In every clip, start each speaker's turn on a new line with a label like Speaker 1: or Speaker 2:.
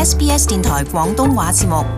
Speaker 1: SBS 電台廣東話節目。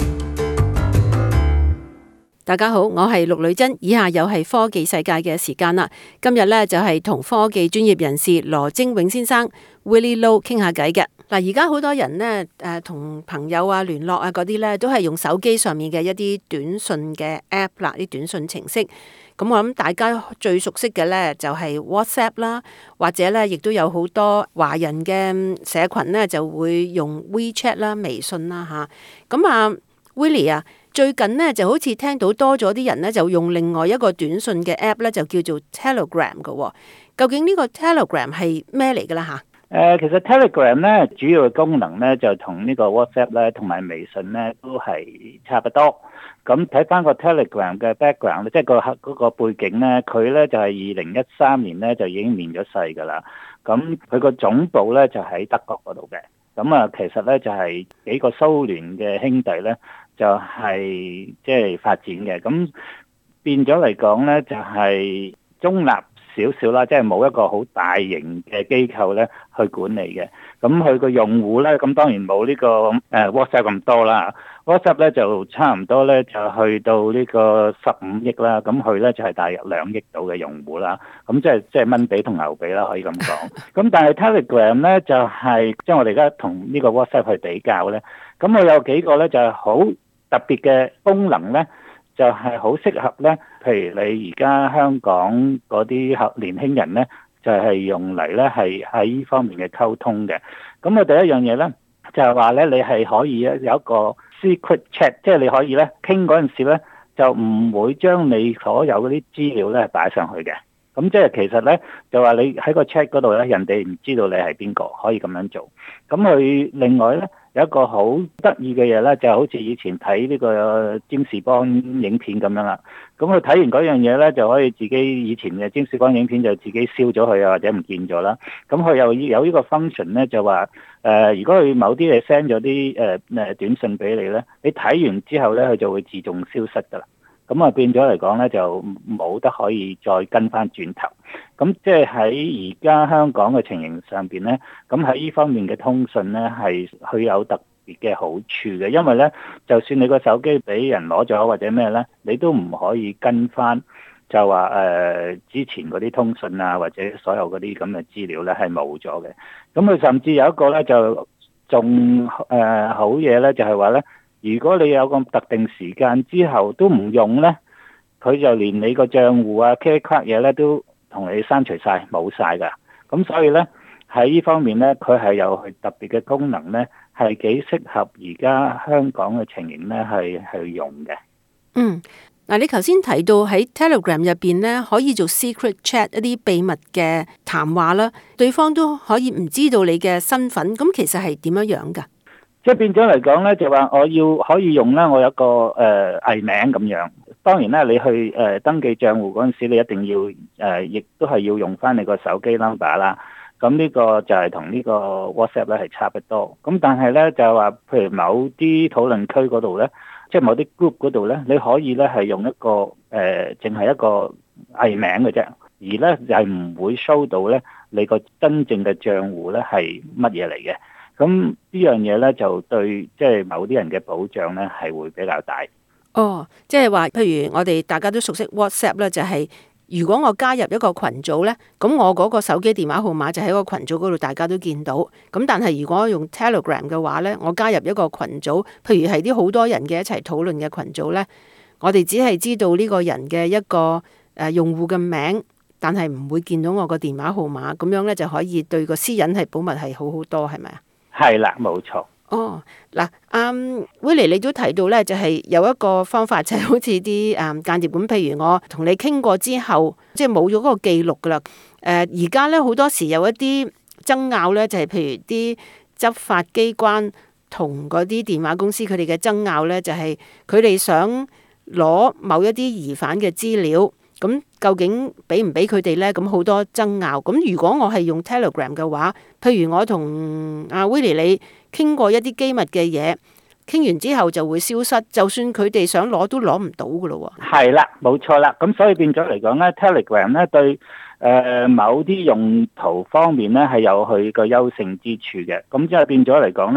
Speaker 2: 大家好，我係陸女珍，以下又係科技世界嘅時間啦。今日呢，就係同科技專業人士羅精永先生 Willie Lo 傾下偈嘅。嗱，而家好多人呢，同朋友啊聯絡啊嗰啲呢，都係用手機上面嘅一啲短訊嘅 app 啦，啲短訊程式。咁我諗大家最熟悉嘅呢，就係 WhatsApp 啦，或者呢，亦都有好多華人嘅社群呢，就會用 WeChat 啦、微信啦吓。咁啊 Willie 啊，最近呢就好似聽到多咗啲人呢，就用另外一個短訊嘅 app 呢，就叫做 Telegram 嘅。究竟呢個 Telegram 係咩嚟㗎啦吓？
Speaker 3: 其實 Telegram 咧主要嘅功能咧就同呢個 WhatsApp 咧同埋微信咧都係差不多。咁睇翻個 Telegram 嘅 background 咧，即係嗰個背景咧，佢咧就係2013年咧就已經面咗世㗎啦。咁佢個總部咧就喺德國嗰度嘅。咁啊，其實咧就係幾個蘇聯嘅兄弟咧就係即係發展嘅。咁變咗嚟講咧就係中立少少啦，即係冇一個好大型嘅機構咧去管理嘅。咁佢個用戶咧，咁當然冇呢個WhatsApp 咁多啦。WhatsApp 咧就差唔多咧就去到呢個15億啦。咁佢咧就係大約2億度嘅用戶啦。咁即係蚊比同牛比啦，可以咁講。咁但係 Telegram 咧就係即係我哋而家同呢個 WhatsApp 去比較咧，咁佢有幾個咧就係好特別嘅功能咧。就係好適合咧，譬如你而家香港嗰啲年輕人咧，就係用嚟咧係喺呢方面嘅溝通嘅。咁啊第一樣嘢咧，就係話咧你係可以有一個 secret chat， 即係你可以咧傾嗰陣時咧，就唔會將你所有嗰啲資料咧擺上去嘅。咁即係其實咧，就話你喺個 chat 嗰度咧，人哋唔知道你係邊個，可以咁樣做。咁佢另外咧有一個好得意嘅嘢咧，就好似以前睇呢個占士邦影片咁樣啦。咁佢睇完嗰樣嘢咧，就可以自己以前嘅占士邦影片就自己燒咗佢啊，或者唔見咗啦。咁佢又有呢個 function 咧，就話如果佢某啲嘢 send 咗啲短信俾你咧，你睇完之後咧，佢就會自動消失噶啦。咁啊變咗嚟講咧，就冇得可以再跟翻轉頭。咁即係喺而家香港嘅情形上邊咧，咁喺呢方面嘅通訊咧係佢有特別嘅好處嘅，因為咧就算你個手機俾人攞咗或者咩咧，你都唔可以跟翻就話之前嗰啲通訊啊或者所有嗰啲咁嘅資料咧係冇咗嘅。咁佢甚至有一個咧就仲好嘢咧，就係話咧。如果你有個特定時間之後都唔用呢，佢就連你個賬戶啊、credit card 嘢呢都同你刪除晒、冇晒㗎。咁所以呢，喺呢方面呢，佢係有特別嘅功能呢，係幾適合而家香港嘅情形呢係用嘅。
Speaker 2: 嗱，你頭先提到喺 Telegram 入邊呢，可以做 secret chat 一啲秘密嘅談話啦，對方都可以唔知道你嘅身份。咁其實係點樣樣㗎？
Speaker 3: 即係變咗嚟講咧，就話我要可以用咧，我有個藝名咁樣。當然咧，你去登記賬戶嗰陣時，你一定要亦都係要用翻你個手機 number 啦。咁呢個就係同呢個 WhatsApp 咧係差不多。咁但係咧就係話，譬如某啲討論區嗰度咧，即係某啲 group 嗰度咧，你可以咧係用一個淨係一個藝名嘅啫，而咧就係唔會 show 到咧你個真正嘅賬戶咧係乜嘢嚟嘅。咁呢樣嘢咧就對即係某啲人嘅保障咧係會比較大。
Speaker 2: 即係話，譬如我哋大家都熟悉 WhatsApp 咧，就係如果我加入一個群組咧，咁我嗰個手機電話號碼就喺個群組嗰度，大家都見到。咁但係如果用 Telegram 嘅話咧，我加入一個群組，譬如係啲好多人嘅一齊討論嘅群組咧，我哋只係知道呢個人嘅一個用戶嘅名，但係唔會見到我個電話號碼。咁樣咧就可以對個私隱係保密係好好多，係咪啊？
Speaker 3: 係啦，冇錯。
Speaker 2: 嗱，Willie 你都提到咧，就係有一個方法，就係好似啲間諜咁。譬如我同你傾過之後，即係冇咗嗰個記錄噶啦。而家咧好多時有一啲爭拗咧，就係譬如啲執法機關同嗰啲電話公司佢哋嘅爭拗咧，就係佢哋想攞某一啲疑犯嘅資料。咁究竟俾唔俾佢哋呢？咁好多爭拗。咁如果我係用 Telegram 嘅話，譬如我同阿 Willie 你傾過一啲機密嘅嘢，傾完之後就會消失，就算佢哋想攞都攞唔到噶咯喎。
Speaker 3: 係啦，冇錯啦。咁所以變咗嚟講呢 Telegram 呢對某啲用途方面呢係有佢個優勝之處嘅。咁即係變咗嚟講呢，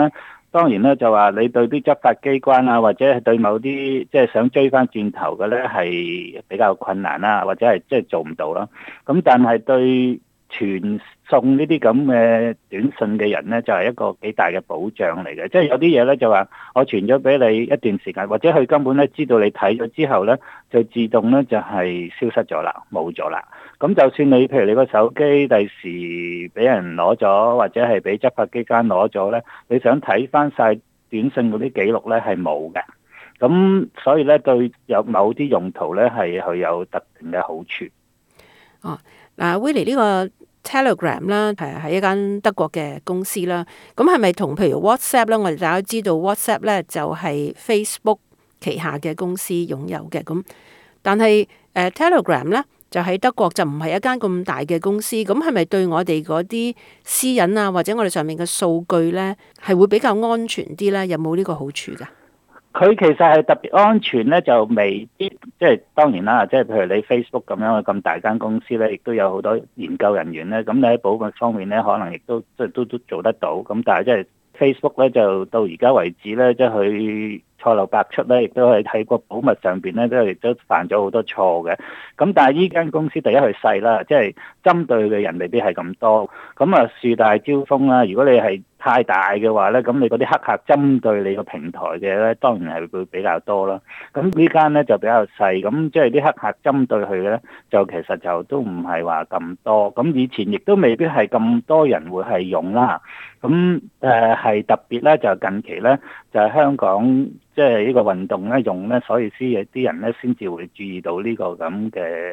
Speaker 3: 當然咧就話你對啲執法機關啊，或者係對某啲即係想追翻轉頭嘅咧係比較困難啦，或者係即係做唔到啦。咁但係對傳送呢啲咁嘅短信嘅人咧，就係一個幾大嘅保障嚟嘅。即係有啲嘢咧就話我傳咗俾你一段時間，或者佢根本咧知道你睇咗之後咧，就自動咧就係消失咗啦，冇咗啦。咁就算你譬如你個手機第時俾人攞咗，或者係俾執法機關攞咗咧，你想睇翻晒短信嗰啲記錄咧係冇嘅。咁所以咧對有某啲用途咧係佢有特定嘅好處。
Speaker 2: 哦，嗱，Willie 呢個 Telegram 啦，係一間德國嘅公司啦。咁係咪同譬如 WhatsApp 咧？我哋大家知道 WhatsApp 咧就係 Facebook 旗下嘅公司擁有嘅。咁但係Telegram 咧就喺德國就唔係一間咁大嘅公司。咁係咪對我哋嗰啲私隱啊，或者我哋上面嘅數據咧係會比較安全啲咧？有冇呢個好處㗎？
Speaker 3: 佢其實係特別安全咧，就未必即係當然啦，即係譬如你 Facebook 咁樣嘅咁大間公司咧，亦都有好多研究人員咧，咁你喺保密方面咧，可能亦都即係都做得到。咁但係即係 Facebook 咧，就到而家為止咧，即係佢錯漏百出咧，亦都係喺個保密上邊咧，都犯咗好多錯嘅。咁但係呢間公司第一佢細啦，即係針對嘅人未必係咁多。咁啊樹大招風啦，如果你係太大嘅話咧，咁你嗰啲黑客針對你個平台嘅咧，當然係會比較多啦。咁呢間咧就比較細，咁即係啲黑客針對佢咧，就其實就都唔係話咁多。咁以前亦都未必係咁多人會係用啦。咁係特別咧，就近期咧就係香港即係呢個運動咧用咧，所以先有啲人咧先至會注意到呢個咁嘅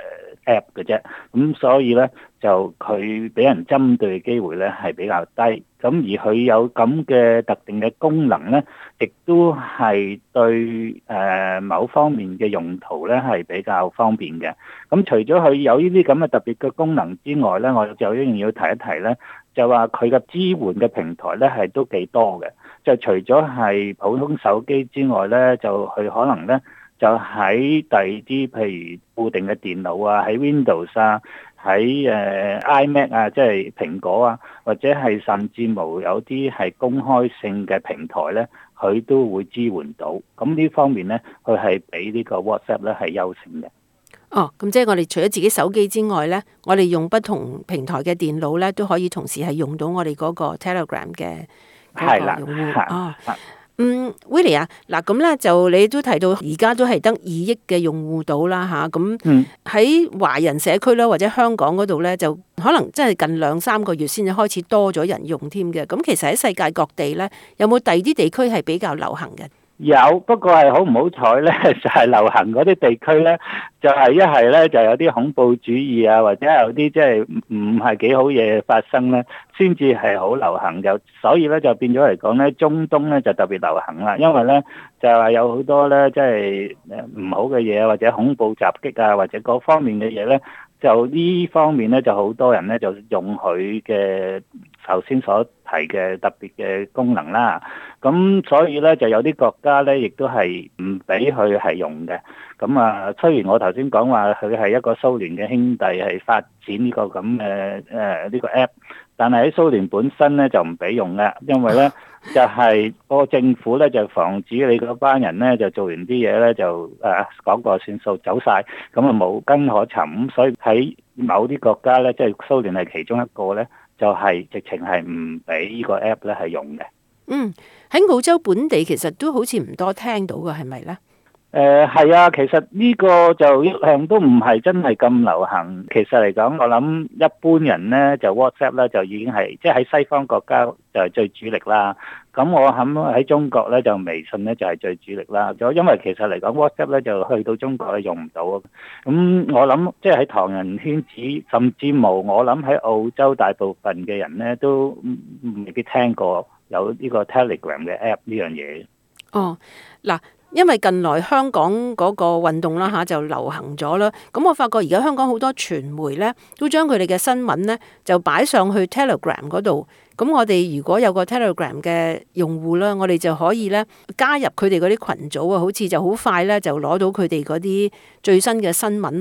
Speaker 3: app 嘅啫。咁所以咧就佢俾人針對嘅機會咧係比較低。咁而佢有咁嘅特定嘅功能咧，亦都係對某方面嘅用途咧係比較方便嘅。咁除咗佢有呢啲咁嘅特別嘅功能之外咧，我就一定要提一提咧，就話佢嘅支援嘅平台咧係都幾多嘅。就除咗係普通手機之外咧，就佢可能咧就喺第二啲譬如固定嘅電腦啊，喺 Windows 啊。喺iMac 啊，即係蘋果啊，或者係甚至無有啲係公開性嘅平台咧，佢都會支援到。咁呢方面咧，佢係比呢個 WhatsApp 咧係優勝嘅。
Speaker 2: 哦，咁即係我哋除咗自己手機之外咧，我哋用不同平台嘅電腦咧，都可以同時係用到我哋嗰個 Telegram 嘅嗰個用戶。哦。Willie 啊，嗱咁咧就你都提到而家都係得2億嘅用戶到啦嚇，咁喺華人社區啦或者香港嗰度咧，就可能真係近2-3個月先至開始多咗人用添嘅。咁其實喺世界各地咧，有冇第二啲地區係比較流行嘅？
Speaker 3: 有，不過係好唔好彩咧，就係流行嗰啲地區咧，就係一係咧就有啲恐怖主義啊，或者有啲即係唔係幾好嘢發生咧，先至係好流行。就所以咧就變咗嚟講咧，中東咧就特別流行啦，因為咧就係有好多咧即係唔好嘅嘢，或者恐怖襲擊啊，或者各方面嘅嘢咧。就呢方面咧，就好多人咧就用佢嘅頭先所提嘅特別嘅功能啦。咁所以咧就有啲國家咧，亦都係唔俾佢係用嘅。咁啊，雖然我頭先講話佢係一個蘇聯嘅兄弟，係發展呢個咁嘅呢個 app，但係喺蘇聯本身咧就唔俾用嘅，因為咧就係個政府咧就防止你嗰班人咧就做完啲嘢咧就講過算數走晒，咁啊無根可尋。所以喺某啲國家咧，即係蘇聯係其中一個咧，就係直情係唔俾呢個 app 咧係用嘅。
Speaker 2: 喺澳洲本地其實都好似唔多聽到嘅，係咪咧？
Speaker 3: 係啊，其實呢個就一向都唔係真係咁流行。其實嚟講，我諗一般人咧就 WhatsApp 咧就已經係即係喺西方國家就係最主力啦。咁我諗喺中國咧就微信咧就係最主力啦。就因為其實嚟講 WhatsApp 咧就去到中國咧用唔到。咁我諗即係喺唐人圈子，甚至無我諗喺澳洲大部分嘅人咧都未必聽過有呢個 Telegram 嘅 app 呢樣嘢。
Speaker 2: 哦，嗱。因為近來香港嗰個運動啦嚇就流行咗啦，咁我發覺而家香港好多傳媒咧都將佢哋嘅新聞咧就擺上去 Telegram 嗰度，咁我哋如果有個 Telegram 嘅用戶啦，我哋就可以咧加入佢哋嗰啲群組啊，好似就好快咧就攞到佢哋嗰啲最新嘅新聞啊。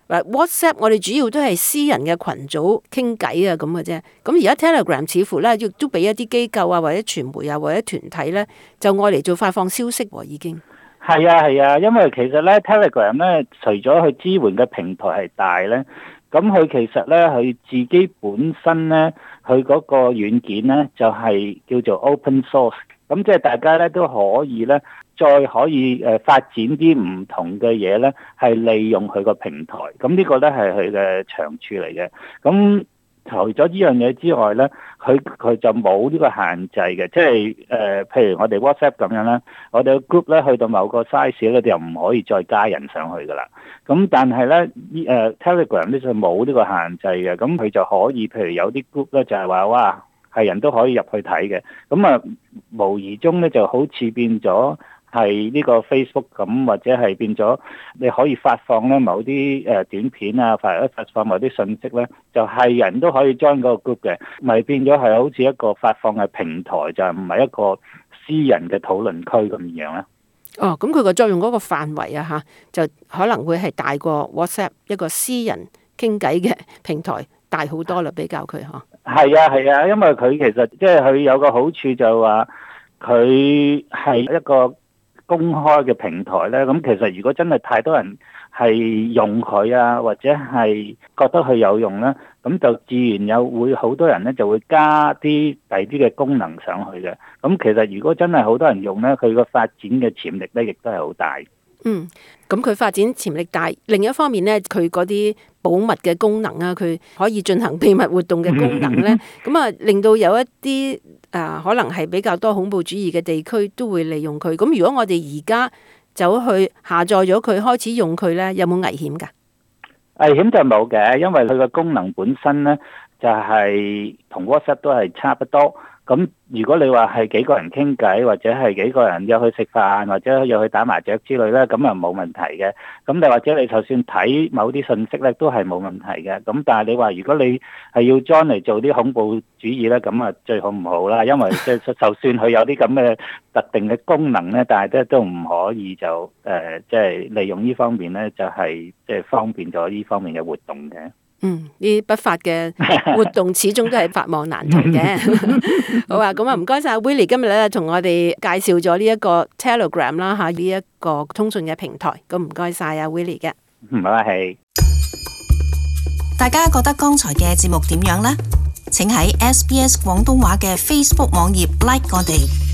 Speaker 2: WhatsApp 我哋主要都係私人嘅群組傾偈啊咁嘅啫。咁而家 Telegram 似乎咧亦都俾一啲機構啊或者傳媒啊或者團體咧就愛嚟做發放消息喎，已經。
Speaker 3: 係啊係啊，因為其實咧 Telegram 咧除咗佢支援嘅平台係大咧，咁佢其實咧佢自己本身咧佢嗰個軟件咧就係叫做 open source， 咁即係大家咧都可以咧再可以發展啲唔同嘅嘢咧，係利用佢個平台，咁呢個咧係佢嘅長處嚟嘅。咁除咗呢樣嘢之外咧，佢就冇呢個限制嘅，即係譬如我哋 WhatsApp 咁樣啦，我哋個 group 咧去到某個 size 咧，就唔可以再加人上去噶啦。咁但係咧Telegram 咧就冇呢個限制嘅，咁佢就可以譬如有啲 group 咧就係話哇係人都可以入去睇嘅，咁啊無疑中咧就好似變咗係呢個 Facebook 咁，或者係變咗你可以發放咧某啲短片啊，發放某啲信息咧，就係人都可以 join 嗰個 group 嘅，咪變咗係好似一個發放嘅平台，就唔係一個私人嘅討論區咁樣咧。
Speaker 2: 哦，咁佢個作用嗰個範圍啊就可能會係大過 WhatsApp 一個私人傾偈嘅平台大好多啦，比較佢嗬。
Speaker 3: 係啊係啊，因為佢其實即係佢有個好處就話佢係一個公開嘅平台咧，咁其實如果真係太多人係用佢啊，或者係覺得佢有用咧，咁就自然會好多人咧就會加啲第啲嘅功能上去嘅。咁其實如果真係好多人用咧，佢個發展嘅潛力咧亦都係好大。
Speaker 2: 咁佢發展潛力大，另一方面咧，佢嗰啲保密嘅功能啊，佢可以進行秘密活動嘅功能咧，咁啊令到有一啲可能係比較多恐怖主義嘅地區都會利用佢。咁如果我哋而家走去下載咗佢，開始用佢咧，有冇危險㗎？
Speaker 3: 危險就冇嘅，因為佢個功能本身咧就係同 WhatsApp 都係差不多。咁如果你話係幾個人傾偈，或者係幾個人約去食飯，或者約去打麻雀之類咧，咁啊冇問題嘅。咁你或者你就算睇某啲信息咧，都係冇問題嘅。咁但係你話如果你係要 join 嚟做啲恐怖主義咧，咁啊最好唔好啦，因為即係就算佢有啲咁嘅特定嘅功能咧，但係咧都唔可以就即係利用呢方面咧，就係即係方便咗呢方面嘅活動嘅。
Speaker 2: 呢啲不法嘅活動始終都係法網難逃嘅。好啊，咁啊唔該晒 Willie 今日咧同我哋介紹咗呢一個 Telegram 啦吓，呢一個通訊嘅平台。咁唔該晒啊 Willie 嘅。
Speaker 3: 唔好客氣。
Speaker 1: 大家覺得剛才嘅節目點樣呢？請喺SBS 廣東話嘅 Facebook 網頁 like 我哋。